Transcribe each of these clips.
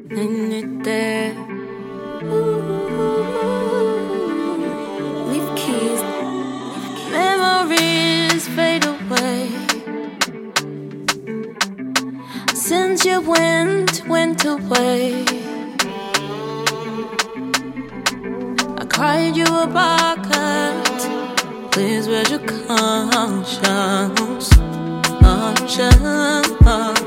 and you're there. Leave keys, memories fade away. Since you went away, I cried you a bucket. Please, where's your conscience? Conscience.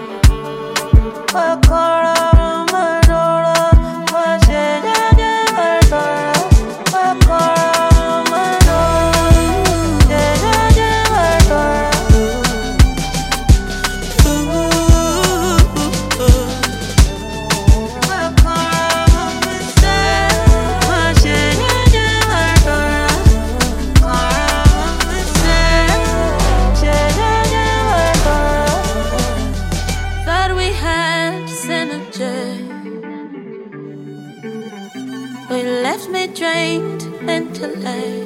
We left me drained mentally.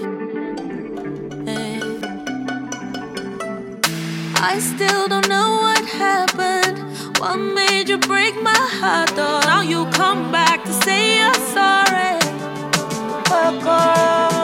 I still don't know what happened. What made you break my heart? Though now you come back to say you're sorry.